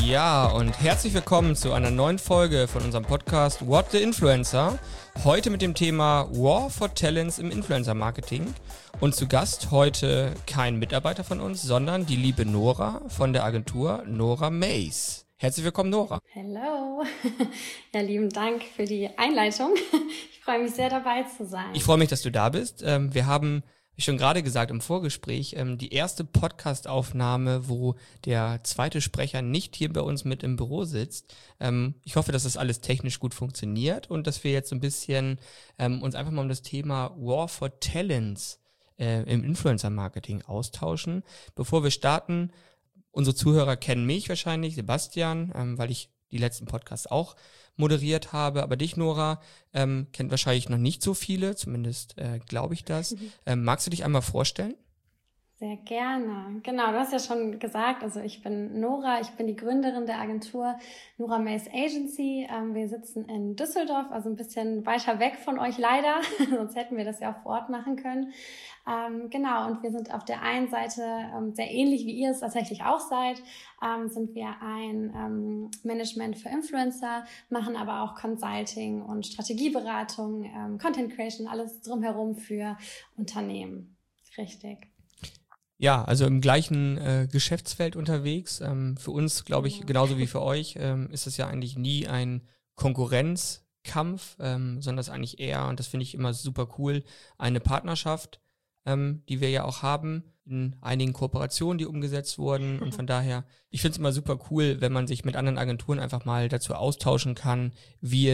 Ja, und herzlich willkommen zu einer neuen Folge von unserem Podcast What the Influencer. Heute mit dem Thema War for Talents im Influencer-Marketing. Und zu Gast heute kein Mitarbeiter von uns, sondern die liebe Nora von der Agentur Nora Mays. Herzlich willkommen, Nora. Hallo. Ja, lieben Dank für die Einleitung. Ich freue mich sehr, dabei zu sein. Ich freue mich, dass du da bist. Wir haben, wie schon gerade gesagt im Vorgespräch, die erste Podcast-Aufnahme, wo der zweite Sprecher nicht hier bei uns mit im Büro sitzt. Ich hoffe, dass das alles technisch gut funktioniert und dass wir jetzt so ein bisschen uns einfach mal um das Thema War for Talents im Influencer-Marketing austauschen. Bevor wir starten, unsere Zuhörer kennen mich wahrscheinlich, Sebastian, weil ich die letzten Podcasts auch moderiert habe. Aber dich, Nora, kennt wahrscheinlich noch nicht so viele, zumindest glaube ich das. Magst du dich einmal vorstellen? Sehr gerne. Genau, du hast ja schon gesagt, also ich bin Nora, ich bin die Gründerin der Agentur Nora Mays Agency. Wir sitzen in Düsseldorf, also ein bisschen weiter weg von euch leider, sonst hätten wir das ja auch vor Ort machen können. Genau, und wir sind auf der einen Seite sehr ähnlich, wie ihr es tatsächlich auch seid, sind wir ein Management für Influencer, machen aber auch Consulting und Strategieberatung, Content Creation, alles drumherum für Unternehmen. Richtig. Ja, also im gleichen Geschäftsfeld unterwegs. Für uns, glaube ich, genauso wie für euch, ist es ja eigentlich nie ein Konkurrenzkampf, sondern es ist eigentlich eher, und das finde ich immer super cool, eine Partnerschaft, die wir ja auch haben, in einigen Kooperationen, die umgesetzt wurden. Und von daher, ich finde es immer super cool, wenn man sich mit anderen Agenturen einfach mal dazu austauschen kann, wie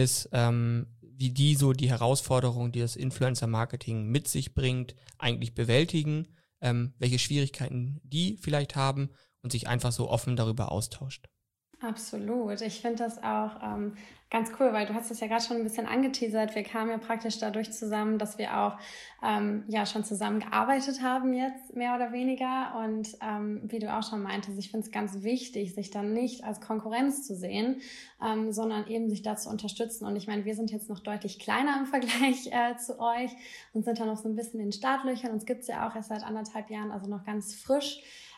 die so die Herausforderungen, die das Influencer-Marketing mit sich bringt, eigentlich bewältigen, welche Schwierigkeiten die vielleicht haben und sich einfach so offen darüber austauscht. Absolut. Ich finde das auch ganz cool, weil du hast es ja gerade schon ein bisschen angeteasert. Wir kamen ja praktisch dadurch zusammen, dass wir auch schon zusammen gearbeitet haben jetzt, mehr oder weniger. Und wie du auch schon meintest, ich finde es ganz wichtig, sich dann nicht als Konkurrenz zu sehen, sondern eben sich da zu unterstützen. Und ich meine, wir sind jetzt noch deutlich kleiner im Vergleich zu euch und sind da noch so ein bisschen in den Startlöchern. Uns gibt es ja auch erst seit 1,5 Jahren, also noch ganz frisch.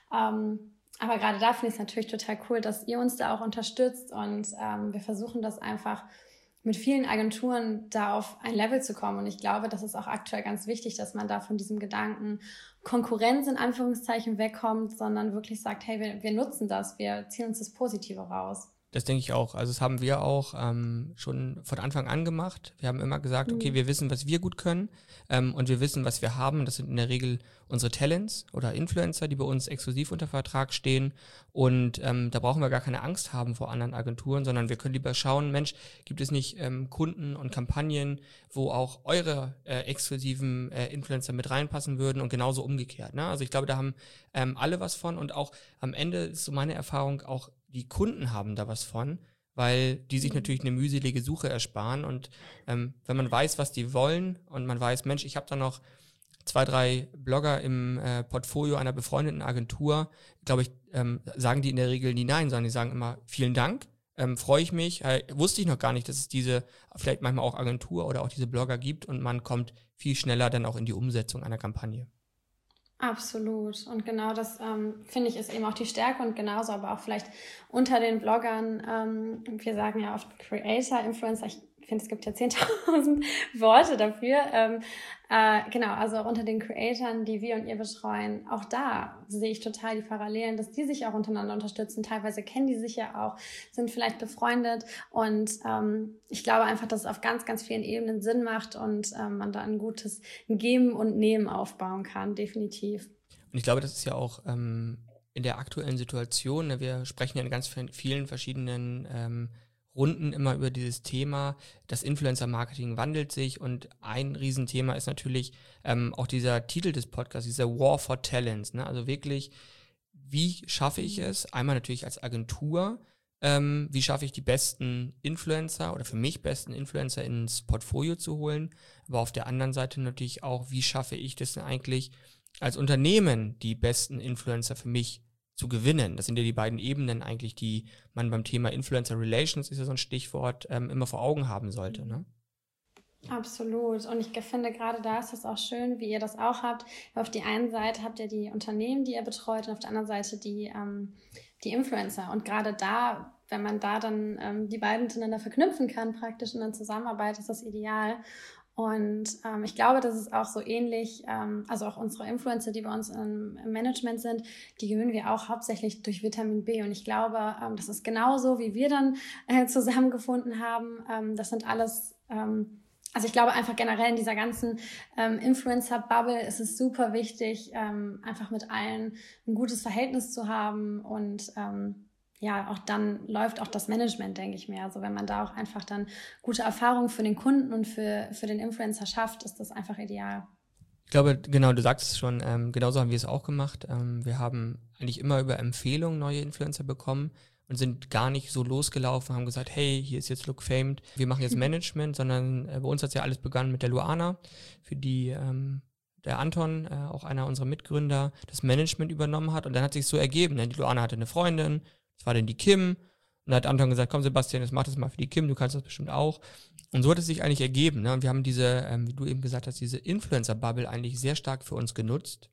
Aber gerade da finde ich es natürlich total cool, dass ihr uns da auch unterstützt und wir versuchen das einfach mit vielen Agenturen da auf ein Level zu kommen. Und ich glaube, das ist auch aktuell ganz wichtig, dass man da von diesem Gedanken Konkurrenz in Anführungszeichen wegkommt, sondern wirklich sagt, hey, wir nutzen das, wir ziehen uns das Positive raus. Das denke ich auch. Also das haben wir auch schon von Anfang an gemacht. Wir haben immer gesagt, okay, wir wissen, was wir gut können und wir wissen, was wir haben. Das sind in der Regel unsere Talents oder Influencer, die bei uns exklusiv unter Vertrag stehen. Und da brauchen wir gar keine Angst haben vor anderen Agenturen, sondern wir können lieber schauen, Mensch, gibt es nicht Kunden und Kampagnen, wo auch eure exklusiven Influencer mit reinpassen würden und genauso umgekehrt. Ne? Also ich glaube, da haben alle was von und auch am Ende ist so meine Erfahrung auch, die Kunden haben da was von, weil die sich natürlich eine mühselige Suche ersparen und wenn man weiß, was die wollen und man weiß, Mensch, ich habe da noch 2, 3 Blogger im Portfolio einer befreundeten Agentur, glaube ich, sagen die in der Regel nie nein, sondern die sagen immer, vielen Dank, freue ich mich, wusste ich noch gar nicht, dass es diese, vielleicht manchmal auch Agentur oder auch diese Blogger gibt und man kommt viel schneller dann auch in die Umsetzung einer Kampagne. Absolut. Und genau das, finde ich, ist eben auch die Stärke und genauso aber auch vielleicht unter den Bloggern, wir sagen ja oft Creator, Influencer, ich finde, es gibt ja 10.000 Worte dafür. Genau, also auch unter den Creatoren, die wir und ihr betreuen, auch da sehe ich total die Parallelen, dass die sich auch untereinander unterstützen. Teilweise kennen die sich ja auch, sind vielleicht befreundet und ich glaube einfach, dass es auf ganz, ganz vielen Ebenen Sinn macht und man da ein gutes Geben und Nehmen aufbauen kann, definitiv. Und ich glaube, das ist ja auch in der aktuellen Situation, ne, wir sprechen ja in ganz vielen verschiedenen Runden immer über dieses Thema, das Influencer-Marketing wandelt sich und ein Riesenthema ist natürlich auch dieser Titel des Podcasts, dieser War for Talents, ne? Also wirklich, wie schaffe ich es, einmal natürlich als Agentur, wie schaffe ich die besten Influencer oder für mich besten Influencer ins Portfolio zu holen, aber auf der anderen Seite natürlich auch, wie schaffe ich das denn eigentlich als Unternehmen, die besten Influencer für mich zu gewinnen. Das sind ja die beiden Ebenen eigentlich, die man beim Thema Influencer Relations, ist ja so ein Stichwort, immer vor Augen haben sollte. Ne? Absolut. Und ich finde, gerade da ist es auch schön, wie ihr das auch habt. Weil auf die einen Seite habt ihr die Unternehmen, die ihr betreut, und auf der anderen Seite die Influencer. Und gerade da, wenn man da dann die beiden miteinander verknüpfen kann, praktisch in der Zusammenarbeit, ist das ideal. Und ich glaube, das ist auch so ähnlich, also auch unsere Influencer, die bei uns im Management sind, die gewinnen wir auch hauptsächlich durch Vitamin B. Und ich glaube, das ist genauso, wie wir dann zusammengefunden haben. Das sind alles... Also ich glaube einfach generell in dieser ganzen Influencer-Bubble ist es super wichtig, einfach mit allen ein gutes Verhältnis zu haben und ja, auch dann läuft auch das Management, denke ich mir. Also wenn man da auch einfach dann gute Erfahrungen für den Kunden und für den Influencer schafft, ist das einfach ideal. Ich glaube, genau, du sagst es schon, genauso haben wir es auch gemacht. Wir haben eigentlich immer über Empfehlungen neue Influencer bekommen und sind gar nicht so losgelaufen, haben gesagt, hey, hier ist jetzt Look Famed, wir machen jetzt Management, sondern bei uns hat es ja alles begonnen mit der Luana, für die der Anton, auch einer unserer Mitgründer, das Management übernommen hat und dann hat sich so ergeben, ne? Die Luana hatte eine Freundin, das war dann die Kim und dann hat Anton gesagt, komm Sebastian, jetzt mach das mal für die Kim, du kannst das bestimmt auch. Und so hat es sich eigentlich ergeben, ne? Und wir haben diese, wie du eben gesagt hast, diese Influencer-Bubble eigentlich sehr stark für uns genutzt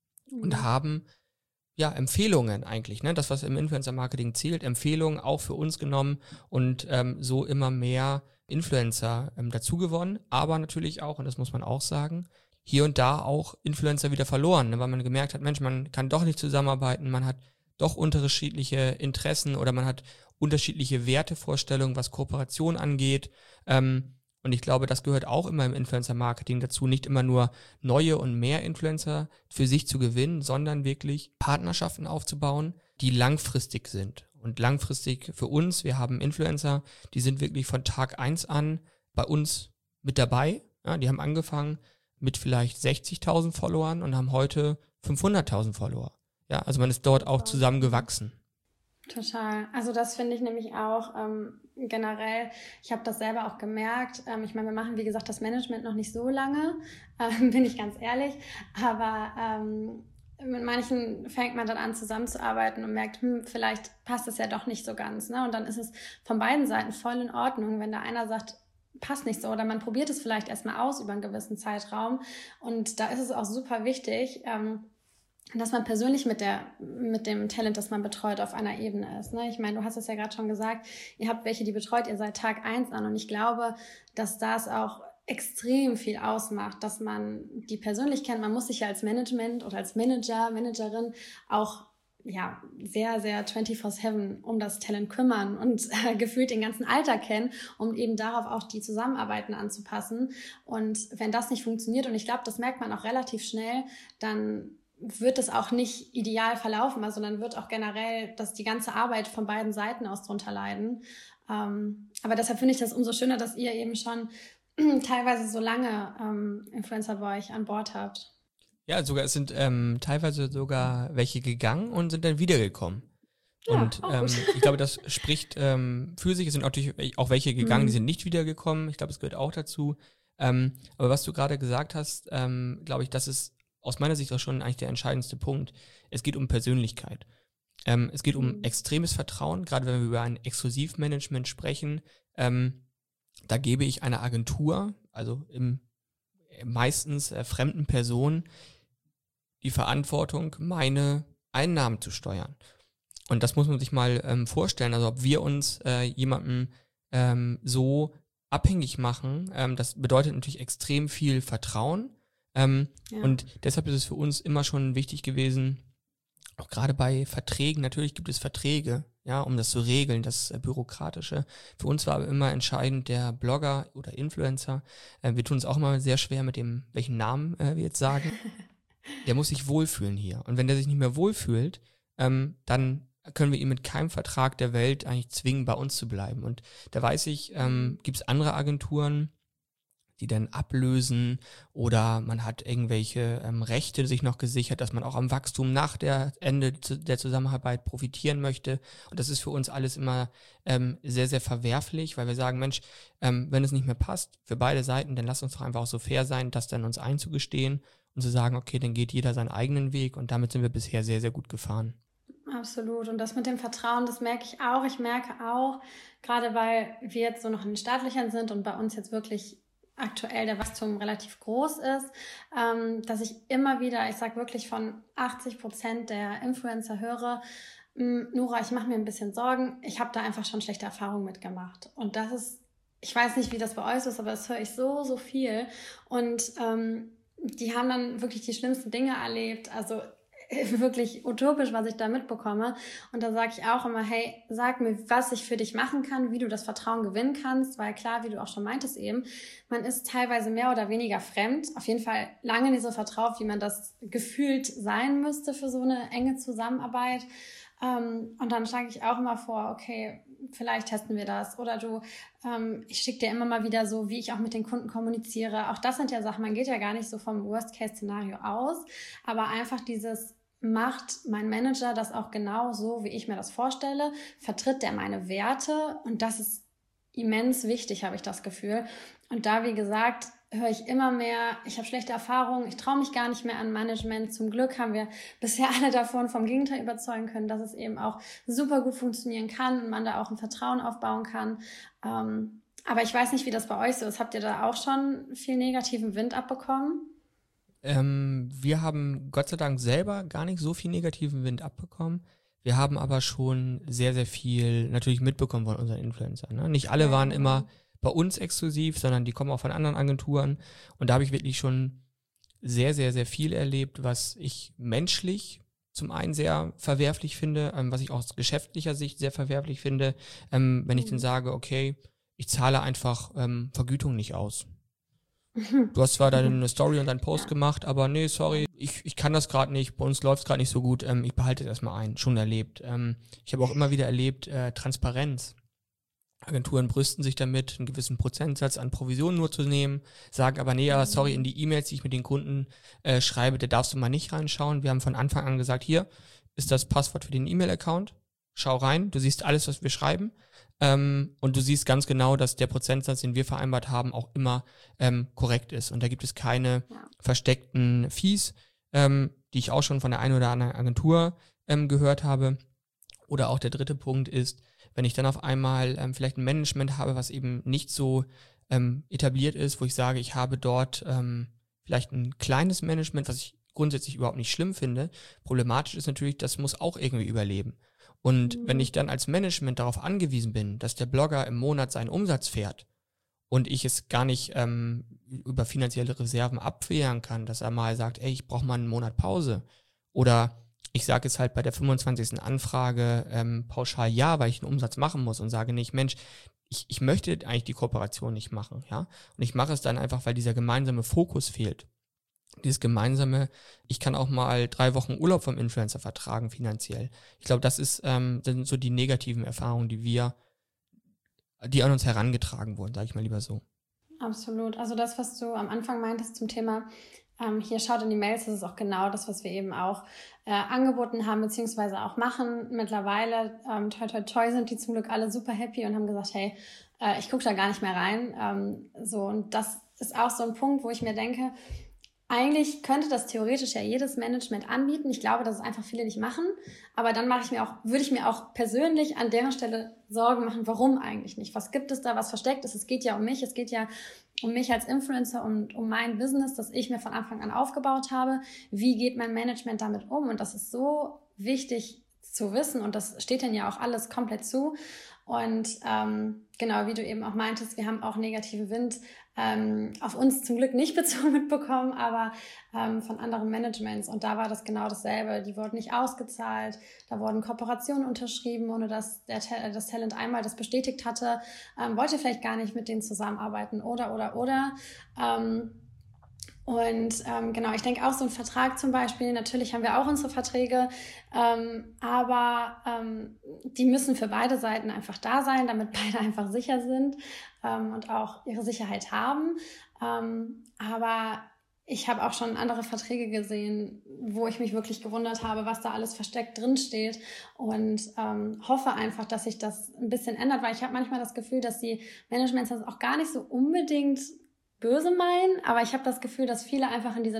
und haben ja, Empfehlungen eigentlich, ne? Das, was im Influencer-Marketing zählt, Empfehlungen auch für uns genommen und so immer mehr Influencer dazu gewonnen, aber natürlich auch, und das muss man auch sagen, hier und da auch Influencer wieder verloren, ne? Weil man gemerkt hat, Mensch, man kann doch nicht zusammenarbeiten, man hat doch unterschiedliche Interessen oder man hat unterschiedliche Wertevorstellungen, was Kooperation angeht. Und ich glaube, das gehört auch immer im Influencer-Marketing dazu, nicht immer nur neue und mehr Influencer für sich zu gewinnen, sondern wirklich Partnerschaften aufzubauen, die langfristig sind. Und langfristig für uns, wir haben Influencer, die sind wirklich von Tag 1 an bei uns mit dabei. Ja, die haben angefangen mit vielleicht 60.000 Followern und haben heute 500.000 Follower. Ja, also man ist dort auch zusammengewachsen. Total. Also das finde ich nämlich auch generell, ich habe das selber auch gemerkt. Ich meine, wir machen, wie gesagt, das Management noch nicht so lange, bin ich ganz ehrlich. Aber mit manchen fängt man dann an, zusammenzuarbeiten und merkt, vielleicht passt es ja doch nicht so ganz. Ne? Und dann ist es von beiden Seiten voll in Ordnung, wenn da einer sagt, passt nicht so. Oder man probiert es vielleicht erstmal aus über einen gewissen Zeitraum. Und da ist es auch super wichtig, dass man persönlich mit dem Talent, das man betreut, auf einer Ebene ist. Ne? Ich meine, du hast es ja gerade schon gesagt, ihr habt welche, die betreut ihr seit Tag 1 an. Und ich glaube, dass das auch extrem viel ausmacht, dass man die persönlich kennt. Man muss sich ja als Management oder als Manager, Managerin auch ja sehr, sehr 24/7 um das Talent kümmern und gefühlt den ganzen Alltag kennen, um eben darauf auch die Zusammenarbeiten anzupassen. Und wenn das nicht funktioniert, und ich glaube, das merkt man auch relativ schnell, dann wird es auch nicht ideal verlaufen, also dann wird auch generell die ganze Arbeit von beiden Seiten aus drunter leiden. Aber deshalb finde ich das umso schöner, dass ihr eben schon teilweise so lange Influencer bei euch an Bord habt. Ja, es sind teilweise sogar welche gegangen und sind dann wiedergekommen. Ja, und ich glaube, das spricht für sich. Es sind natürlich auch welche gegangen, die sind nicht wiedergekommen. Ich glaube, es gehört auch dazu. Aber was du gerade gesagt hast, glaube ich, das ist aus meiner Sicht auch schon eigentlich der entscheidendste Punkt. Es geht um Persönlichkeit. Es geht um extremes Vertrauen, gerade wenn wir über ein Exklusivmanagement sprechen. Da gebe ich einer Agentur, also meistens fremden Personen, die Verantwortung, meine Einnahmen zu steuern. Und das muss man sich mal vorstellen. Also ob wir uns jemandem so abhängig machen, das bedeutet natürlich extrem viel Vertrauen. Und deshalb ist es für uns immer schon wichtig gewesen, auch gerade bei Verträgen, natürlich gibt es Verträge, ja, um das zu regeln, das Bürokratische. Für uns war aber immer entscheidend der Blogger oder Influencer. Wir tun es auch immer sehr schwer mit dem, welchen Namen wir jetzt sagen. Der muss sich wohlfühlen hier. Und wenn der sich nicht mehr wohlfühlt, dann können wir ihn mit keinem Vertrag der Welt eigentlich zwingen, bei uns zu bleiben. Und da weiß ich, gibt es andere Agenturen, die dann ablösen oder man hat irgendwelche Rechte sich noch gesichert, dass man auch am Wachstum nach der Ende der Zusammenarbeit profitieren möchte. Und das ist für uns alles immer sehr, sehr verwerflich, weil wir sagen, Mensch, wenn es nicht mehr passt für beide Seiten, dann lass uns doch einfach auch so fair sein, das dann uns einzugestehen und zu sagen, okay, dann geht jeder seinen eigenen Weg und damit sind wir bisher sehr, sehr gut gefahren. Absolut. Und das mit dem Vertrauen, das merke ich auch. Ich merke auch, gerade weil wir jetzt so noch in den Startlöchern sind und bei uns jetzt wirklich aktuell der Wachstum relativ groß ist, dass ich immer wieder, ich sage wirklich von 80% der Influencer höre, Nora, ich mache mir ein bisschen Sorgen, ich habe da einfach schon schlechte Erfahrungen mitgemacht. Und das ist, ich weiß nicht, wie das bei euch ist, aber das höre ich so viel. Und die haben dann wirklich die schlimmsten Dinge erlebt, also wirklich utopisch, was ich da mitbekomme. Und da sage ich auch immer, hey, sag mir, was ich für dich machen kann, wie du das Vertrauen gewinnen kannst, weil klar, wie du auch schon meintest eben, man ist teilweise mehr oder weniger fremd, auf jeden Fall lange nicht so vertraut, wie man das gefühlt sein müsste für so eine enge Zusammenarbeit. Und dann schlage ich auch immer vor, okay, vielleicht testen wir das. Oder ich schicke dir immer mal wieder so, wie ich auch mit den Kunden kommuniziere. Auch das sind ja Sachen, man geht ja gar nicht so vom Worst-Case-Szenario aus, aber einfach dieses, macht mein Manager das auch genau so, wie ich mir das vorstelle? Vertritt der meine Werte? Und das ist immens wichtig, habe ich das Gefühl. Und da, wie gesagt, höre ich immer mehr, ich habe schlechte Erfahrungen, ich traue mich gar nicht mehr an Management. Zum Glück haben wir bisher alle davon vom Gegenteil überzeugen können, dass es eben auch super gut funktionieren kann und man da auch ein Vertrauen aufbauen kann. Aber ich weiß nicht, wie das bei euch so ist. Habt ihr da auch schon viel negativen Wind abbekommen? Wir haben Gott sei Dank selber gar nicht so viel negativen Wind abbekommen. Wir haben aber schon sehr, sehr viel natürlich mitbekommen von unseren Influencern. Ne? Nicht alle waren immer bei uns exklusiv, sondern die kommen auch von anderen Agenturen. Und da habe ich wirklich schon sehr, sehr, sehr viel erlebt, was ich menschlich zum einen sehr verwerflich finde, was ich auch aus geschäftlicher Sicht sehr verwerflich finde, wenn ich dann sage, okay, ich zahle einfach Vergütung nicht aus. Du hast zwar deine Story und deinen Post gemacht, aber nee, sorry, ich kann das gerade nicht, bei uns läuft es gerade nicht so gut, ich behalte es erstmal ein, schon erlebt. Ich habe auch immer wieder erlebt, Transparenz. Agenturen brüsten sich damit, einen gewissen Prozentsatz an Provisionen nur zu nehmen, sagen aber, nee, sorry, in die E-Mails, die ich mit den Kunden schreibe, da darfst du mal nicht reinschauen. Wir haben von Anfang an gesagt, hier ist das Passwort für den E-Mail-Account, schau rein, du siehst alles, was wir schreiben. Und du siehst ganz genau, dass der Prozentsatz, den wir vereinbart haben, auch immer korrekt ist. Und da gibt es keine versteckten Fees, die ich auch schon von der einen oder anderen Agentur gehört habe. Oder auch der dritte Punkt ist, wenn ich dann auf einmal vielleicht ein Management habe, was eben nicht so etabliert ist, wo ich sage, ich habe dort vielleicht ein kleines Management, was ich grundsätzlich überhaupt nicht schlimm finde. Problematisch ist natürlich, das muss auch irgendwie überleben. Und wenn ich dann als Management darauf angewiesen bin, dass der Blogger im Monat seinen Umsatz fährt und ich es gar nicht über finanzielle Reserven abwehren kann, dass er mal sagt, ey, ich brauche mal einen Monat Pause. Oder ich sage es halt bei der 25. Anfrage pauschal ja, weil ich einen Umsatz machen muss und sage nicht, Mensch, ich möchte eigentlich die Kooperation nicht machen, ja. Und ich mache es dann einfach, weil dieser gemeinsame Fokus fehlt. Dieses gemeinsame, ich kann auch mal 3 Wochen Urlaub vom Influencer vertragen finanziell. Ich glaube, das sind so die negativen Erfahrungen, die an uns herangetragen wurden, sage ich mal lieber so. Absolut. Also das, was du am Anfang meintest zum Thema, hier schaut in die Mails, das ist auch genau das, was wir eben auch angeboten haben, beziehungsweise auch machen. Mittlerweile, toi toi toi, sind die zum Glück alle super happy und haben gesagt, hey, ich gucke da gar nicht mehr rein. Und das ist auch so ein Punkt, wo ich mir denke, eigentlich könnte das theoretisch ja jedes Management anbieten. Ich glaube, dass es einfach viele nicht machen. Aber dann würde ich mir auch persönlich an deren Stelle Sorgen machen, warum eigentlich nicht? Was gibt es da, was versteckt ist? Es geht ja um mich. Es geht ja um mich als Influencer und um mein Business, das ich mir von Anfang an aufgebaut habe. Wie geht mein Management damit um? Und das ist so wichtig zu wissen. Und das steht dann ja auch alles komplett zu. Und genau, wie du eben auch meintest, wir haben auch negative Wind auf uns zum Glück nicht bezogen mitbekommen, aber von anderen Managements. Und da war das genau dasselbe. Die wurden nicht ausgezahlt, da wurden Kooperationen unterschrieben, ohne dass das Talent einmal das bestätigt hatte, wollte vielleicht gar nicht mit denen zusammenarbeiten oder. Genau, ich denke auch so ein Vertrag zum Beispiel, natürlich haben wir auch unsere Verträge, aber die müssen für beide Seiten einfach da sein, damit beide einfach sicher sind und auch ihre Sicherheit haben. Aber ich habe auch schon andere Verträge gesehen, wo ich mich wirklich gewundert habe, was da alles versteckt drin steht und hoffe einfach, dass sich das ein bisschen ändert, weil ich habe manchmal das Gefühl, dass die Managements das auch gar nicht so unbedingt böse meinen, aber ich habe das Gefühl, dass viele einfach in diese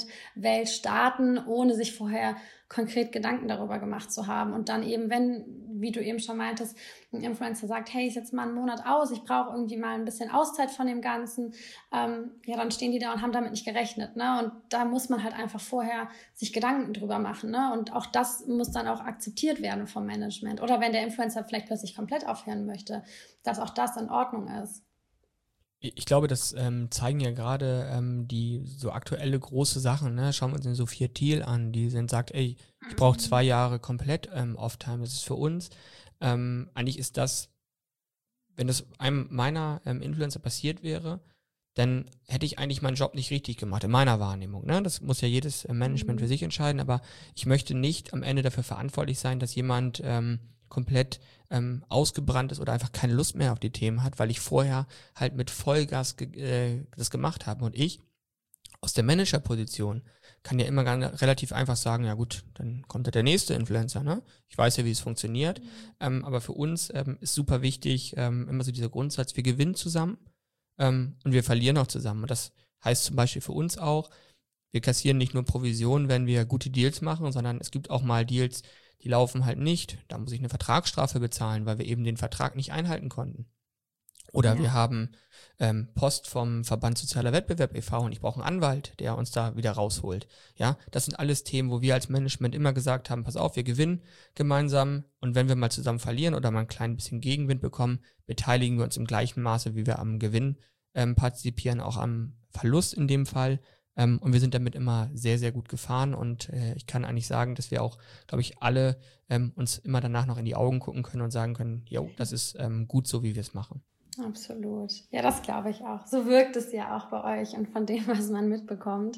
Management-Welt starten, ohne sich vorher konkret Gedanken darüber gemacht zu haben. Und dann eben, wenn wie du eben schon meintest, ein Influencer sagt, hey, ich setze mal einen Monat aus, ich brauche irgendwie mal ein bisschen Auszeit von dem Ganzen, ja, dann stehen die da und haben damit nicht gerechnet, ne? Und da muss man halt einfach vorher sich Gedanken drüber machen, ne? Und auch das muss dann auch akzeptiert werden vom Management. Oder wenn der Influencer vielleicht plötzlich komplett aufhören möchte, dass auch das in Ordnung ist. Ich glaube, das zeigen ja gerade die so aktuelle große Sachen. Ne? Schauen wir uns den Sophia Thiel an, die sagt, ey, ich brauche 2 Jahre komplett Off-Time. Das ist für uns. Eigentlich ist das, wenn das einem meiner Influencer passiert wäre, dann hätte ich eigentlich meinen Job nicht richtig gemacht, in meiner Wahrnehmung. Ne? Das muss ja jedes Management für sich entscheiden, aber ich möchte nicht am Ende dafür verantwortlich sein, dass jemand komplett ausgebrannt ist oder einfach keine Lust mehr auf die Themen hat, weil ich vorher halt mit Vollgas das gemacht habe. Und ich aus der Managerposition kann ja immer relativ einfach sagen, ja gut, dann kommt ja der nächste Influencer, ne? Ich weiß ja, wie es funktioniert. Aber für uns ist super wichtig, immer so dieser Grundsatz, wir gewinnen zusammen und wir verlieren auch zusammen. Und das heißt zum Beispiel für uns auch, wir kassieren nicht nur Provisionen, wenn wir gute Deals machen, sondern es gibt auch mal Deals, die laufen halt nicht. Da muss ich eine Vertragsstrafe bezahlen, weil wir eben den Vertrag nicht einhalten konnten. Oder wir haben Post vom Verband Sozialer Wettbewerb e.V. und ich brauche einen Anwalt, der uns da wieder rausholt. Ja, das sind alles Themen, wo wir als Management immer gesagt haben, pass auf, wir gewinnen gemeinsam und wenn wir mal zusammen verlieren oder mal ein klein bisschen Gegenwind bekommen, beteiligen wir uns im gleichen Maße, wie wir am Gewinn partizipieren, auch am Verlust in dem Fall. Und wir sind damit immer sehr, sehr gut gefahren und ich kann eigentlich sagen, dass wir auch, glaube ich, alle uns immer danach noch in die Augen gucken können und sagen können, jo, das ist gut so, wie wir es machen. Absolut. Ja, das glaube ich auch. So wirkt es ja auch bei euch und von dem, was man mitbekommt.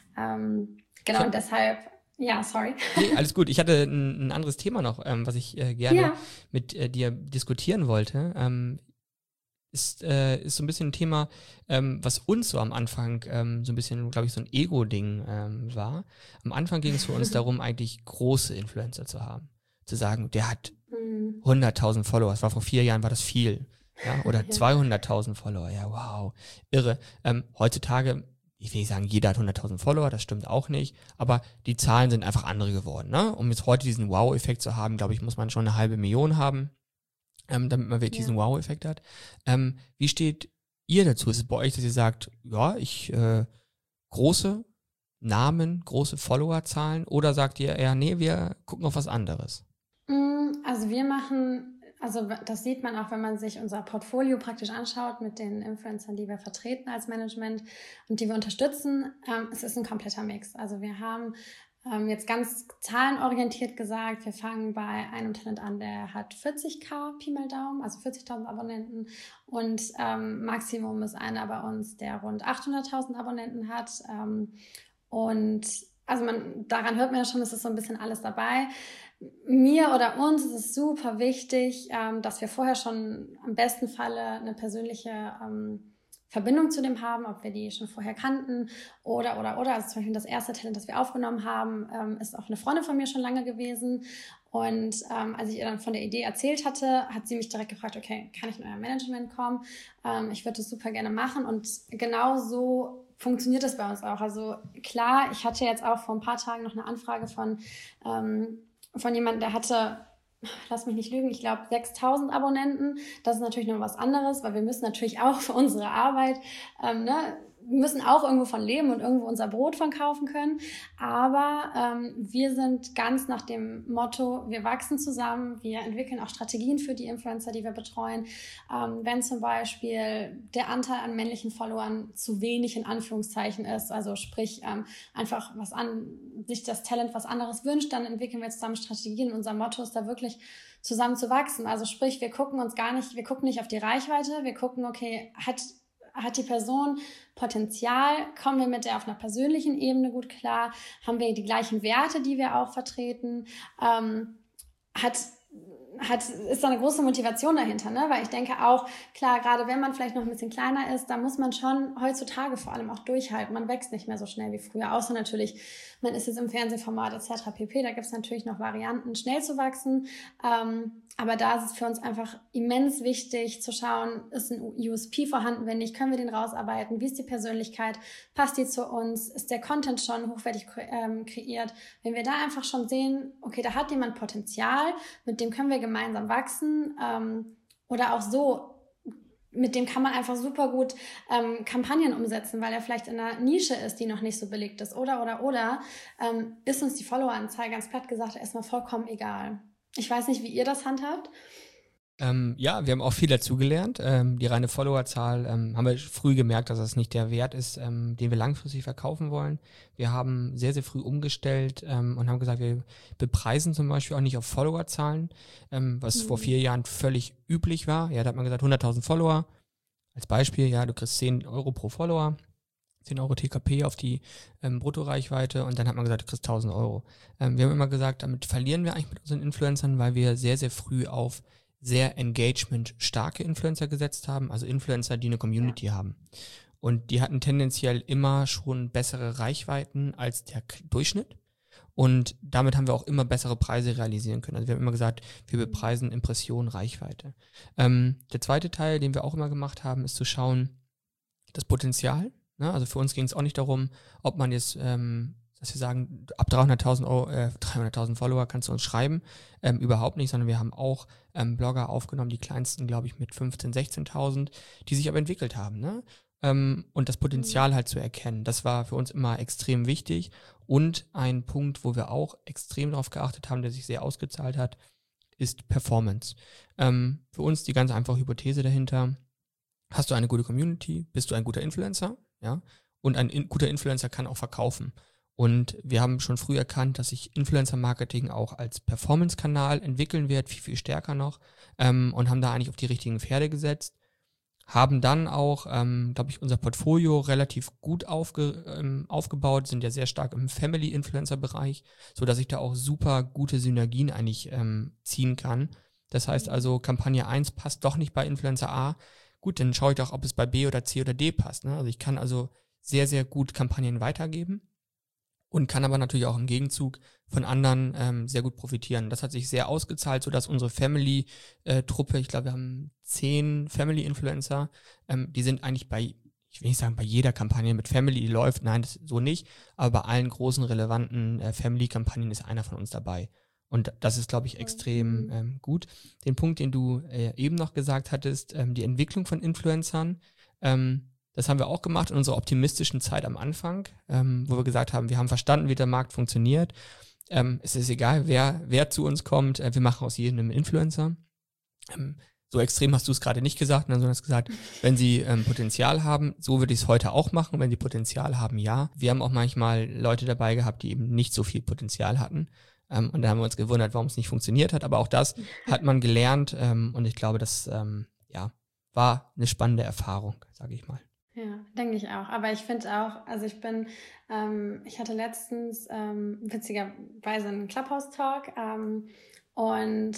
Genau, und deshalb, ja, sorry. Nee, alles gut. Ich hatte ein anderes Thema noch, was ich gerne mit dir diskutieren wollte. Ist so ein bisschen ein Thema, was uns so am Anfang so ein bisschen, glaube ich, so ein Ego-Ding war. Am Anfang ging es für uns darum, eigentlich große Influencer zu haben. Zu sagen, der hat 100.000 Follower. Das war vor 4 Jahren, war das viel. Ja, oder 200.000 Follower. Ja, wow. Irre. Heutzutage, ich will nicht sagen, jeder hat 100.000 Follower, das stimmt auch nicht. Aber die Zahlen sind einfach andere geworden. Ne? Um jetzt heute diesen Wow-Effekt zu haben, glaube ich, muss man schon 500.000 haben. Damit man wirklich diesen Wow-Effekt hat. Wie steht ihr dazu? Ist es bei euch, dass ihr sagt, ja, ich große Namen, große Followerzahlen oder sagt ihr eher, nee, wir gucken auf was anderes? Also wir machen, also das sieht man auch, wenn man sich unser Portfolio praktisch anschaut mit den Influencern, die wir vertreten als Management und die wir unterstützen. Es ist ein kompletter Mix. Also wir haben jetzt ganz zahlenorientiert gesagt, wir fangen bei einem Talent an, der hat 40.000 Pi mal Daumen, also 40.000 Abonnenten und Maximum ist einer bei uns, der rund 800.000 Abonnenten hat und also daran hört man ja schon, es ist so ein bisschen alles dabei. Mir oder uns ist es super wichtig, dass wir vorher schon am besten Falle eine persönliche Verbindung zu dem haben, ob wir die schon vorher kannten oder. Also zum Beispiel das erste Talent, das wir aufgenommen haben, ist auch eine Freundin von mir schon lange gewesen. Und als ich ihr dann von der Idee erzählt hatte, hat sie mich direkt gefragt, okay, kann ich in euer Management kommen? Ich würde das super gerne machen. Und genau so funktioniert das bei uns auch. Also klar, ich hatte jetzt auch vor ein paar Tagen noch eine Anfrage von jemandem, der hatte, lass mich nicht lügen, ich glaube 6.000 Abonnenten. Das ist natürlich noch was anderes, weil wir müssen natürlich auch für unsere Arbeit, wir müssen auch irgendwo von leben und irgendwo unser Brot von kaufen können. Aber wir sind ganz nach dem Motto, wir wachsen zusammen, wir entwickeln auch Strategien für die Influencer, die wir betreuen. Wenn zum Beispiel der Anteil an männlichen Followern zu wenig in Anführungszeichen ist, also sprich einfach sich das Talent was anderes wünscht, dann entwickeln wir zusammen Strategien. Unser Motto ist da wirklich zusammen zu wachsen. Also sprich, wir gucken nicht auf die Reichweite, wir gucken, okay, hat die Person Potenzial? Kommen wir mit der auf einer persönlichen Ebene gut klar? Haben wir die gleichen Werte, die wir auch vertreten? Ist da eine große Motivation dahinter, ne? Weil ich denke auch, klar, gerade wenn man vielleicht noch ein bisschen kleiner ist, da muss man schon heutzutage vor allem auch durchhalten. Man wächst nicht mehr so schnell wie früher, außer natürlich, man ist jetzt im Fernsehformat etc. pp. Da gibt es natürlich noch Varianten, schnell zu wachsen. Aber da ist es für uns einfach immens wichtig zu schauen, ist ein USP vorhanden, wenn nicht, können wir den rausarbeiten, wie ist die Persönlichkeit, passt die zu uns, ist der Content schon hochwertig kreiert. Wenn wir da einfach schon sehen, okay, da hat jemand Potenzial, mit dem können wir gemeinsam wachsen, oder auch so, mit dem kann man einfach super gut Kampagnen umsetzen, weil er vielleicht in einer Nische ist, die noch nicht so belegt ist. Oder ist uns die Followeranzahl, ganz platt gesagt, erstmal vollkommen egal. Ich weiß nicht, wie ihr das handhabt. Ja, wir haben auch viel dazugelernt. Die reine Followerzahl haben wir früh gemerkt, dass das nicht der Wert ist, den wir langfristig verkaufen wollen. Wir haben sehr, sehr früh umgestellt und haben gesagt, wir bepreisen zum Beispiel auch nicht auf Followerzahlen, was vor 4 Jahren völlig üblich war. Ja, da hat man gesagt, 100.000 Follower. Als Beispiel, ja, du kriegst 10 Euro pro Follower, 10 Euro TKP auf die Bruttoreichweite und dann hat man gesagt, du kriegst 1.000 Euro. Wir haben immer gesagt, damit verlieren wir eigentlich mit unseren Influencern, weil wir sehr, sehr früh auf sehr engagement-starke Influencer gesetzt haben, also Influencer, die eine Community haben. Und die hatten tendenziell immer schon bessere Reichweiten als der Durchschnitt. Und damit haben wir auch immer bessere Preise realisieren können. Also wir haben immer gesagt, wir bepreisen Impression, Reichweite. Der zweite Teil, den wir auch immer gemacht haben, ist zu schauen, das Potenzial. Ne? Also für uns ging es auch nicht darum, ob man jetzt dass wir sagen, ab 300.000 Follower kannst du uns schreiben. Überhaupt nicht, sondern wir haben auch Blogger aufgenommen, die kleinsten, glaube ich, mit 15.000, 16.000, die sich aber entwickelt haben. Ne? Und das Potenzial halt zu erkennen, das war für uns immer extrem wichtig. Und ein Punkt, wo wir auch extrem darauf geachtet haben, der sich sehr ausgezahlt hat, ist Performance. Für uns die ganz einfache Hypothese dahinter: Hast du eine gute Community? Bist du ein guter Influencer? Ja. Und ein guter Influencer kann auch verkaufen. Und wir haben schon früh erkannt, dass sich Influencer-Marketing auch als Performance-Kanal entwickeln wird, viel, viel stärker noch, und haben da eigentlich auf die richtigen Pferde gesetzt. Haben dann auch, glaube ich, unser Portfolio relativ gut aufgebaut, sind ja sehr stark im Family-Influencer-Bereich, sodass ich da auch super gute Synergien eigentlich ziehen kann. Das heißt also, Kampagne 1 passt doch nicht bei Influencer A. Gut, dann schaue ich doch, ob es bei B oder C oder D passt. Ne? Also ich kann also sehr, sehr gut Kampagnen weitergeben. Und kann aber natürlich auch im Gegenzug von anderen sehr gut profitieren. Das hat sich sehr ausgezahlt, sodass unsere Family-Truppe, ich glaube, wir haben 10 Family-Influencer, die sind eigentlich ich will nicht sagen, bei jeder Kampagne mit Family, die läuft, nein, das so nicht, aber bei allen großen, relevanten Family-Kampagnen ist einer von uns dabei. Und das ist, glaube ich, extrem gut. Den Punkt, den du eben noch gesagt hattest, die Entwicklung von Influencern, das haben wir auch gemacht in unserer optimistischen Zeit am Anfang, wo wir gesagt haben, wir haben verstanden, wie der Markt funktioniert. Es ist egal, wer zu uns kommt, wir machen aus jedem einen Influencer. So extrem hast du es gerade nicht gesagt, sondern du hast gesagt, wenn sie Potenzial haben, so würde ich es heute auch machen, wenn sie Potenzial haben, ja. Wir haben auch manchmal Leute dabei gehabt, die eben nicht so viel Potenzial hatten. Und da haben wir uns gewundert, warum es nicht funktioniert hat. Aber auch das hat man gelernt und ich glaube, das war eine spannende Erfahrung, sage ich mal. Ja, denke ich auch. Aber ich finde auch, also ich hatte letztens witzigerweise einen Clubhouse-Talk und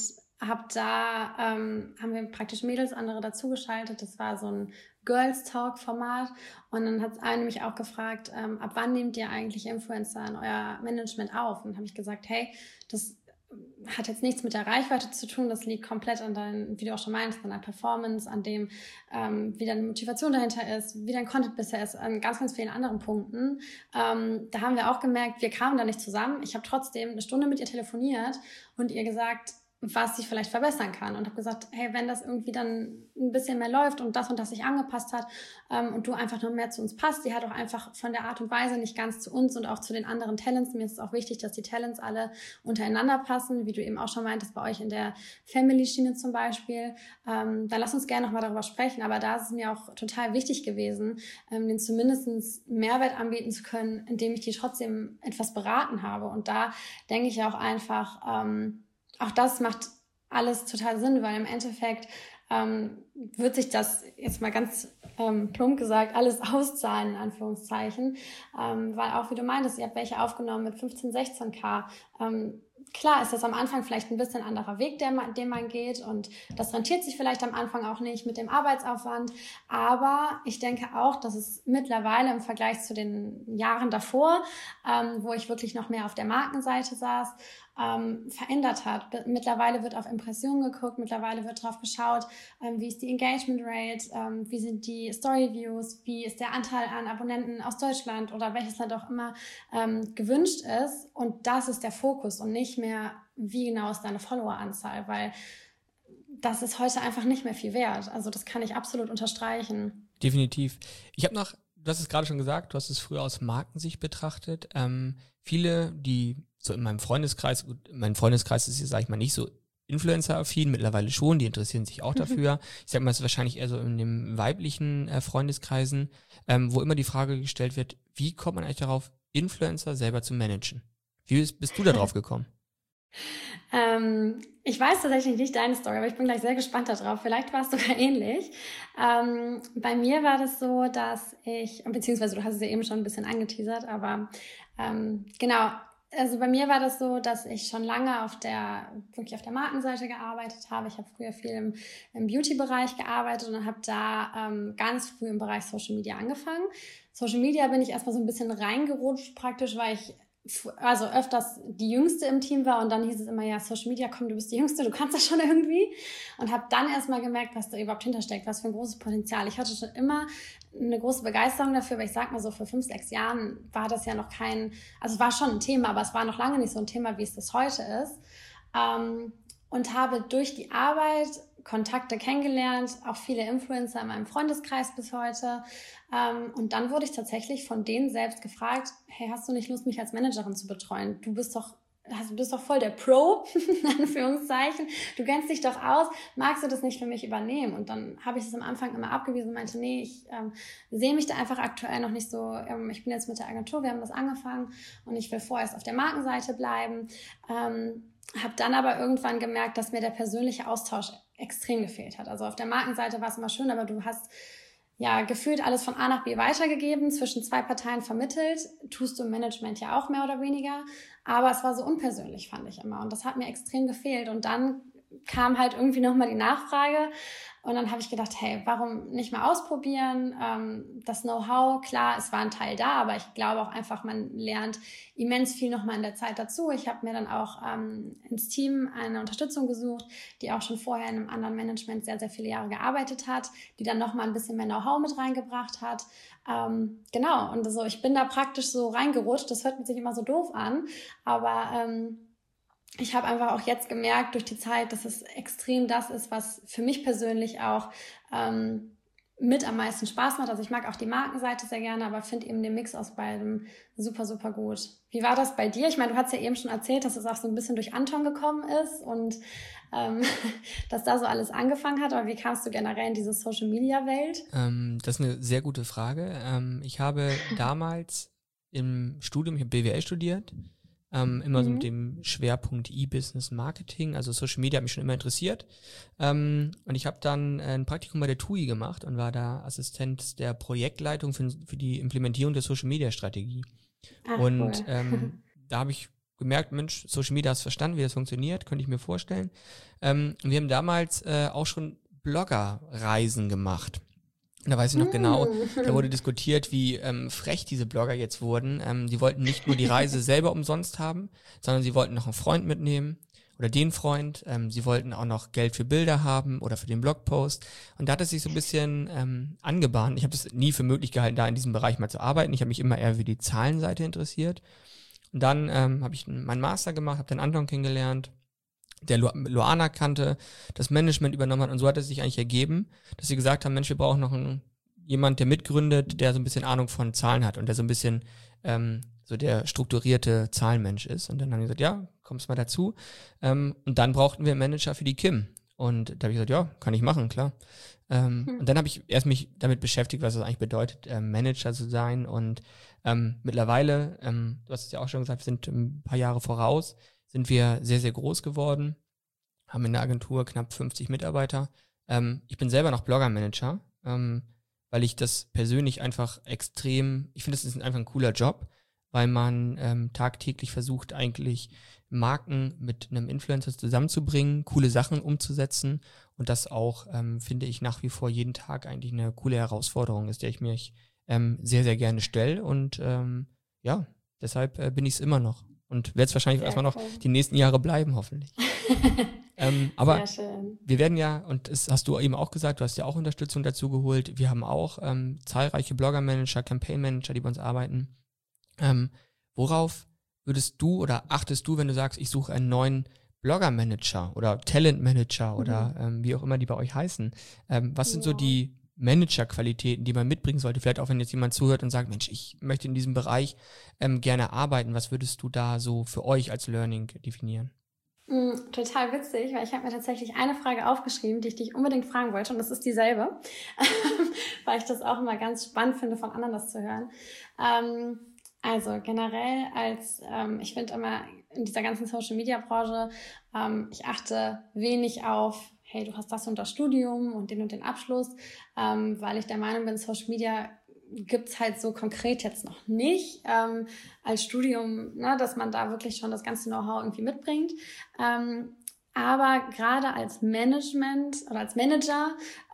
haben wir praktisch Mädels, andere dazugeschaltet. Das war so ein Girls-Talk-Format. Und dann hat eine mich auch gefragt, ab wann nehmt ihr eigentlich Influencer in euer Management auf? Und dann habe ich gesagt, hey, das hat jetzt nichts mit der Reichweite zu tun, das liegt komplett an wie du auch schon meinst, an der Performance, an dem, wie deine Motivation dahinter ist, wie dein Content bisher ist, an ganz, ganz vielen anderen Punkten. Da haben wir auch gemerkt, wir kamen da nicht zusammen. Ich habe trotzdem 1 Stunde mit ihr telefoniert und ihr gesagt, was sie vielleicht verbessern kann, und habe gesagt, hey, wenn das irgendwie dann ein bisschen mehr läuft und das sich angepasst hat und du einfach noch mehr zu uns passt, die hat auch einfach von der Art und Weise nicht ganz zu uns und auch zu den anderen Talents. Mir ist es auch wichtig, dass die Talents alle untereinander passen, wie du eben auch schon meintest, bei euch in der Family-Schiene zum Beispiel. Da lass uns gerne nochmal darüber sprechen, aber da ist es mir auch total wichtig gewesen, den zumindest Mehrwert anbieten zu können, indem ich die trotzdem etwas beraten habe. Und da denke ich auch einfach, auch das macht alles total Sinn, weil im Endeffekt wird sich das jetzt mal ganz plump gesagt alles auszahlen, in Anführungszeichen, weil auch, wie du meintest, ihr habt welche aufgenommen mit 15, 16K. Klar ist das am Anfang vielleicht ein bisschen anderer Weg, den man geht, und das rentiert sich vielleicht am Anfang auch nicht mit dem Arbeitsaufwand, aber ich denke auch, dass es mittlerweile im Vergleich zu den Jahren davor, wo ich wirklich noch mehr auf der Markenseite saß, verändert hat. Mittlerweile wird auf Impressionen geguckt, mittlerweile wird drauf geschaut, wie ist die Engagement Rate, wie sind die Story Views, wie ist der Anteil an Abonnenten aus Deutschland oder welches Land auch immer gewünscht ist. Und das ist der Fokus und nicht mehr, wie genau ist deine Followeranzahl, weil das ist heute einfach nicht mehr viel wert. Also das kann ich absolut unterstreichen. Definitiv. Ich habe noch, du hast es gerade schon gesagt, du hast es früher aus Markensicht betrachtet. Viele, die so in meinem Freundeskreis, mein Freundeskreis ist jetzt, sag ich mal, nicht so Influencer-affin, mittlerweile schon, die interessieren sich auch dafür. Ich sag mal, es ist wahrscheinlich eher so in den weiblichen Freundeskreisen, wo immer die Frage gestellt wird, wie kommt man eigentlich darauf, Influencer selber zu managen? Wie bist du da drauf gekommen? Ich weiß tatsächlich nicht deine Story, aber ich bin gleich sehr gespannt darauf. Vielleicht war es sogar ähnlich. Bei mir war das so, dass beziehungsweise du hast es ja eben schon ein bisschen angeteasert, aber genau, also bei mir war das so, dass ich schon lange wirklich auf der Markenseite gearbeitet habe. Ich habe früher viel im Beauty-Bereich gearbeitet und habe da ganz früh im Bereich Social Media angefangen. Social Media bin ich erstmal so ein bisschen reingerutscht praktisch, weil ich öfters die Jüngste im Team war und dann hieß es immer, ja, Social Media, komm, du bist die Jüngste, du kannst das schon irgendwie. Und habe dann erstmal gemerkt, was da überhaupt hintersteckt, was für ein großes Potenzial. Ich hatte schon immer eine große Begeisterung dafür, weil ich sag mal so, vor 5, 6 Jahren war das ja noch also es war schon ein Thema, aber es war noch lange nicht so ein Thema, wie es das heute ist. Und habe durch die Arbeit Kontakte kennengelernt, auch viele Influencer in meinem Freundeskreis bis heute. Und dann wurde ich tatsächlich von denen selbst gefragt, hey, hast du nicht Lust, mich als Managerin zu betreuen? Du bist doch voll der Pro, in Anführungszeichen. Du kennst dich doch aus. Magst du das nicht für mich übernehmen? Und dann habe ich es am Anfang immer abgewiesen und meinte, nee, ich sehe mich da einfach aktuell noch nicht so. Ich bin jetzt mit der Agentur, wir haben das angefangen und ich will vorerst auf der Markenseite bleiben. Habe dann aber irgendwann gemerkt, dass mir der persönliche Austausch extrem gefehlt hat. Also auf der Markenseite war es immer schön, aber du hast ja gefühlt alles von A nach B weitergegeben, zwischen 2 Parteien vermittelt, tust du im Management ja auch mehr oder weniger, aber es war so unpersönlich, fand ich immer und das hat mir extrem gefehlt und dann kam halt irgendwie nochmal die Nachfrage und dann habe ich gedacht, hey, warum nicht mal ausprobieren, das Know-how, klar, es war ein Teil da, aber ich glaube auch einfach, man lernt immens viel nochmal in der Zeit dazu. Ich habe mir dann auch ins Team eine Unterstützung gesucht, die auch schon vorher in einem anderen Management sehr, sehr viele Jahre gearbeitet hat, die dann nochmal ein bisschen mehr Know-how mit reingebracht hat. Genau, und so, ich bin da praktisch so reingerutscht, das hört sich immer so doof an, aber ich habe einfach auch jetzt gemerkt durch die Zeit, dass es extrem das ist, was für mich persönlich auch mit am meisten Spaß macht. Also ich mag auch die Markenseite sehr gerne, aber finde eben den Mix aus beidem super, super gut. Wie war das bei dir? Ich meine, du hast ja eben schon erzählt, dass es auch so ein bisschen durch Anton gekommen ist und dass da so alles angefangen hat. Aber wie kamst du generell in diese Social-Media-Welt? Das ist eine sehr gute Frage. Ich habe damals im Studium, ich habe BWL studiert, immer so mit dem Schwerpunkt E-Business Marketing, also Social Media hat mich schon immer interessiert. Und ich habe dann ein Praktikum bei der TUI gemacht und war da Assistent der Projektleitung für die Implementierung der Social Media Strategie. Und cool. Da habe ich gemerkt, Mensch, Social Media hast verstanden, wie das funktioniert, könnte ich mir vorstellen. Und wir haben damals auch schon Bloggerreisen gemacht. Und da weiß ich noch genau, da wurde diskutiert, wie frech diese Blogger jetzt wurden. Die wollten nicht nur die Reise selber umsonst haben, sondern sie wollten noch einen Freund mitnehmen oder den Freund. Sie wollten auch noch Geld für Bilder haben oder für den Blogpost. Und da hat es sich so ein bisschen angebahnt. Ich habe es nie für möglich gehalten, da in diesem Bereich mal zu arbeiten. Ich habe mich immer eher für die Zahlenseite interessiert. Und dann habe ich meinen Master gemacht, habe den Anton kennengelernt, der Luana kannte, das Management übernommen hat und so hat es sich eigentlich ergeben, dass sie gesagt haben, Mensch, wir brauchen noch jemand, der mitgründet, der so ein bisschen Ahnung von Zahlen hat und der so ein bisschen so der strukturierte Zahlenmensch ist. Und dann haben die gesagt, ja, kommst mal dazu. Und dann brauchten wir einen Manager für die Kim. Und da habe ich gesagt, ja, kann ich machen, klar. Und dann habe ich erst mich damit beschäftigt, was das eigentlich bedeutet, Manager zu sein. Und mittlerweile, du hast es ja auch schon gesagt, wir sind ein paar Jahre voraus, sind wir sehr, sehr groß geworden, haben in der Agentur knapp 50 Mitarbeiter. Ich bin selber noch Blogger-Manager, weil ich das persönlich einfach ich finde, das ist einfach ein cooler Job, weil man tagtäglich versucht, eigentlich Marken mit einem Influencer zusammenzubringen, coole Sachen umzusetzen und das auch, finde ich, nach wie vor jeden Tag eigentlich eine coole Herausforderung ist, der ich mich sehr, sehr gerne stelle und ja, deshalb bin ich es immer noch. und werde es wahrscheinlich erstmal noch die nächsten Jahre bleiben, hoffentlich. Aber wir werden ja, und das hast du eben auch gesagt, du hast ja auch Unterstützung dazu geholt. Wir haben auch zahlreiche Blogger-Manager, Campaign-Manager, die bei uns arbeiten. Worauf würdest du oder achtest du, wenn du sagst, ich suche einen neuen Blogger-Manager oder Talent-Manager oder wie auch immer die bei euch heißen? Was sind so die Manager-Qualitäten, die man mitbringen sollte? Vielleicht auch, wenn jetzt jemand zuhört und sagt, Mensch, ich möchte in diesem Bereich gerne arbeiten. Was würdest du da so für euch als Learning definieren? Total witzig, weil ich habe mir tatsächlich eine Frage aufgeschrieben, die ich dich unbedingt fragen wollte, und das ist dieselbe, weil ich das auch immer ganz spannend finde, von anderen das zu hören. Also generell ich finde immer in dieser ganzen Social-Media-Branche, ich achte wenig auf, hey, du hast das und das Studium und den Abschluss, weil ich der Meinung bin, Social Media gibt's halt so konkret jetzt noch nicht als Studium, ne, dass man da wirklich schon das ganze Know-how irgendwie mitbringt. Aber gerade als Management oder als Manager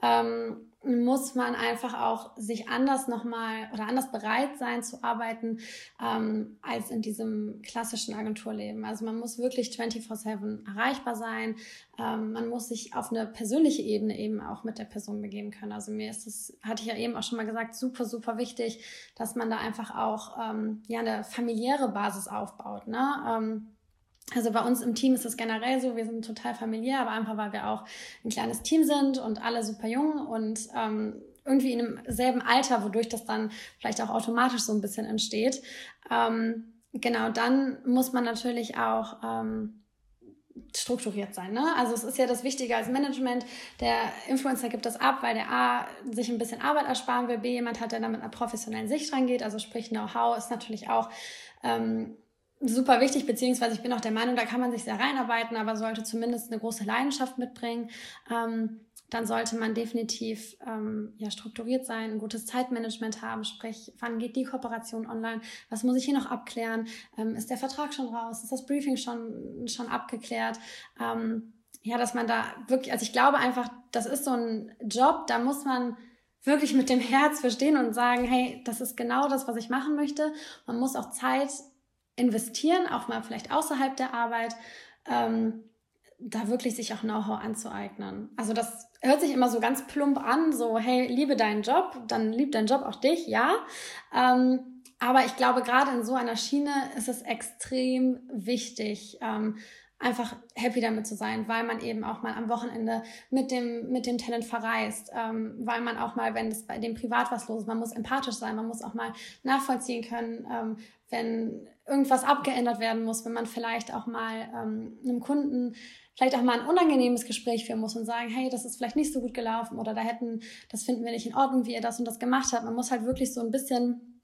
muss man einfach auch sich anders bereit sein zu arbeiten als in diesem klassischen Agenturleben. Also man muss wirklich 24/7 erreichbar sein. Man muss sich auf eine persönliche Ebene eben auch mit der Person begeben können. Also mir ist das, hatte ich ja eben auch schon mal gesagt, super, super wichtig, dass man da einfach auch eine familiäre Basis aufbaut, ne? Also bei uns im Team ist es generell so, wir sind total familiär, aber einfach, weil wir auch ein kleines Team sind und alle super jung und irgendwie in einem selben Alter, wodurch das dann vielleicht auch automatisch so ein bisschen entsteht. Genau, dann muss man natürlich auch strukturiert sein, ne? Also es ist ja das Wichtige als Management. Der Influencer gibt das ab, weil der A, sich ein bisschen Arbeit ersparen will, B, jemand hat, der da mit einer professionellen Sicht rangeht, also sprich Know-how ist natürlich auch super wichtig, beziehungsweise ich bin auch der Meinung, da kann man sich sehr reinarbeiten, aber sollte zumindest eine große Leidenschaft mitbringen. Dann sollte man definitiv strukturiert sein, ein gutes Zeitmanagement haben, sprich, wann geht die Kooperation online, was muss ich hier noch abklären, ist der Vertrag schon raus, ist das Briefing schon abgeklärt, dass man da wirklich, also ich glaube einfach, das ist so ein Job, da muss man wirklich mit dem Herz verstehen und sagen, hey, das ist genau das, was ich machen möchte. Man muss auch Zeit investieren, auch mal vielleicht außerhalb der Arbeit, da wirklich sich auch Know-how anzueignen. Also das hört sich immer so ganz plump an, so hey, liebe deinen Job, dann liebt dein Job auch dich, ja. Aber ich glaube, gerade in so einer Schiene ist es extrem wichtig, einfach happy damit zu sein, weil man eben auch mal am Wochenende mit dem Talent verreist, weil man auch mal, wenn es bei dem privat was los ist, man muss empathisch sein, man muss auch mal nachvollziehen können, wenn irgendwas abgeändert werden muss, wenn man vielleicht auch mal einem Kunden vielleicht auch mal ein unangenehmes Gespräch führen muss und sagen, hey, das ist vielleicht nicht so gut gelaufen oder das finden wir nicht in Ordnung, wie ihr das und das gemacht habt. Man muss halt wirklich so ein bisschen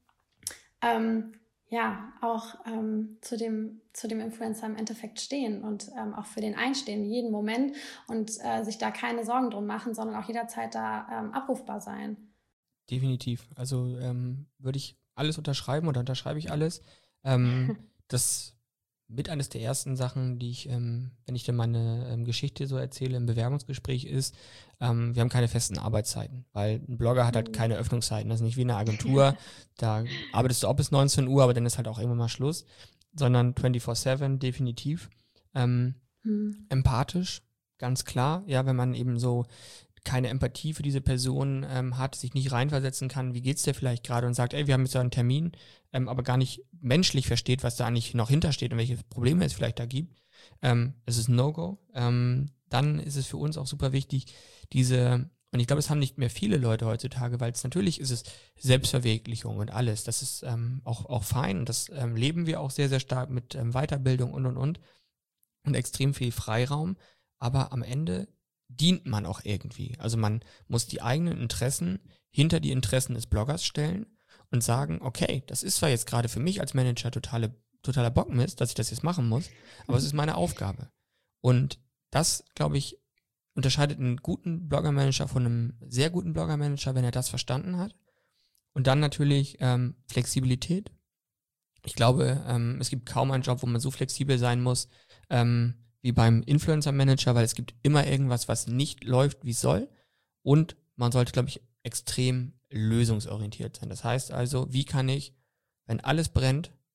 zu dem Influencer im Endeffekt stehen und auch für den einstehen, jeden Moment und sich da keine Sorgen drum machen, sondern auch jederzeit da abrufbar sein. Definitiv. Also würde ich alles unterschreiben oder unterschreibe ich alles. Das mit eines der ersten Sachen, die ich, wenn ich dann meine Geschichte so erzähle im Bewerbungsgespräch ist, wir haben keine festen Arbeitszeiten, weil ein Blogger hat halt keine Öffnungszeiten. Das ist nicht wie eine Agentur, da arbeitest du auch bis 19 Uhr, aber dann ist halt auch irgendwann mal Schluss, sondern 24/7 definitiv. Empathisch, ganz klar, ja, wenn man eben so keine Empathie für diese Person hat, sich nicht reinversetzen kann, wie geht's dir vielleicht gerade und sagt, ey, wir haben jetzt ja einen Termin, aber gar nicht menschlich versteht, was da eigentlich noch hintersteht und welche Probleme es vielleicht da gibt, es ist ein No-Go. Dann ist es für uns auch super wichtig, und ich glaube, es haben nicht mehr viele Leute heutzutage, weil es natürlich ist es Selbstverwirklichung und alles, das ist auch fein und das leben wir auch sehr, sehr stark mit Weiterbildung und extrem viel Freiraum, aber am Ende dient man auch irgendwie. Also man muss die eigenen Interessen hinter die Interessen des Bloggers stellen und sagen, okay, das ist zwar jetzt gerade für mich als Manager totaler Bockmist, dass ich das jetzt machen muss, aber es ist meine Aufgabe. Und das, glaube ich, unterscheidet einen guten Blogger-Manager von einem sehr guten Blogger-Manager, wenn er das verstanden hat. Und dann natürlich Flexibilität. Ich glaube, es gibt kaum einen Job, wo man so flexibel sein muss, wie beim Influencer-Manager, weil es gibt immer irgendwas, was nicht läuft, wie es soll. Und man sollte, glaube ich, extrem lösungsorientiert sein. Das heißt also, wie kann ich, wenn alles brennt,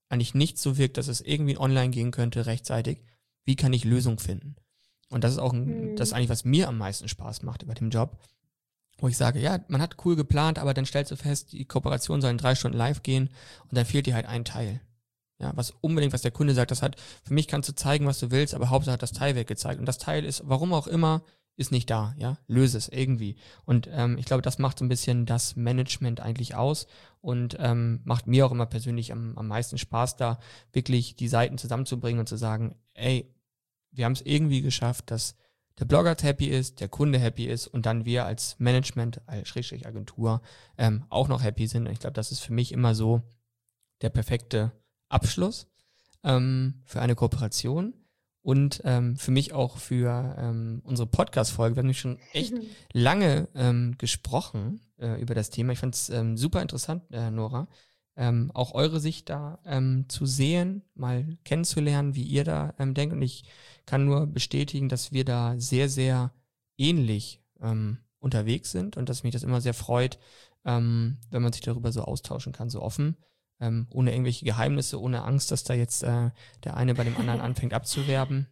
eigentlich nichts so wirkt, dass es irgendwie online gehen könnte rechtzeitig, wie kann ich Lösungen finden? Und das ist auch das ist eigentlich, was mir am meisten Spaß macht über dem Job, wo ich sage, ja, man hat cool geplant, aber dann stellst du fest, die Kooperation soll in 3 Stunden live gehen und dann fehlt dir halt ein Teil. Ja, was der Kunde sagt, für mich kannst du zeigen, was du willst, aber Hauptsache hat das Teil weggezeigt. Und das Teil ist, warum auch immer, ist nicht da, ja, löse es irgendwie. Und ich glaube, das macht so ein bisschen das Management eigentlich aus und macht mir auch immer persönlich am meisten Spaß, da wirklich die Seiten zusammenzubringen und zu sagen, ey, wir haben es irgendwie geschafft, dass der Blogger happy ist, der Kunde happy ist und dann wir als Management, als Agentur auch noch happy sind. Und ich glaube, das ist für mich immer so der perfekte Abschluss für eine Kooperation und für mich auch für unsere Podcast-Folge. Wir haben nämlich schon echt lange gesprochen über das Thema. Ich fand es super interessant, Nora, auch eure Sicht da zu sehen, mal kennenzulernen, wie ihr da denkt. Und ich kann nur bestätigen, dass wir da sehr, sehr ähnlich unterwegs sind und dass mich das immer sehr freut, wenn man sich darüber so austauschen kann, so offen. Ohne irgendwelche Geheimnisse, ohne Angst, dass da jetzt der eine bei dem anderen anfängt abzuwerben.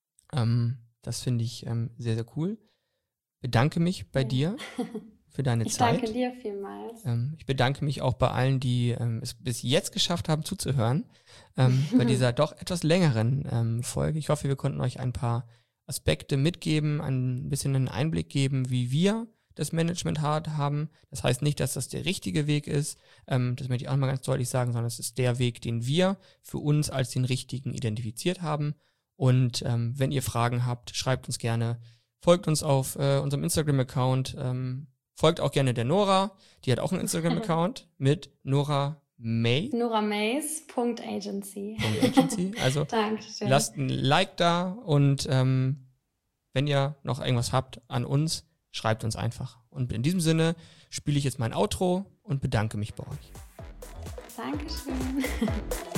Das finde ich sehr, sehr cool. Bedanke mich bei dir für deine Zeit. Ich danke dir vielmals. Ich bedanke mich auch bei allen, die es bis jetzt geschafft haben zuzuhören, bei dieser doch etwas längeren Folge. Ich hoffe, wir konnten euch ein paar Aspekte mitgeben, ein bisschen einen Einblick geben, wie wir das Management haben. Das heißt nicht, dass das der richtige Weg ist, das möchte ich auch mal ganz deutlich sagen, sondern es ist der Weg, den wir für uns als den richtigen identifiziert haben. Und wenn ihr Fragen habt, schreibt uns gerne, folgt uns auf unserem Instagram-Account, folgt auch gerne der Nora, die hat auch einen Instagram-Account mit Nora May. NoraMays.agency. Also Dankeschön. Lasst ein Like da und wenn ihr noch irgendwas habt an uns, schreibt uns einfach. Und in diesem Sinne spiele ich jetzt mein Outro und bedanke mich bei euch. Dankeschön.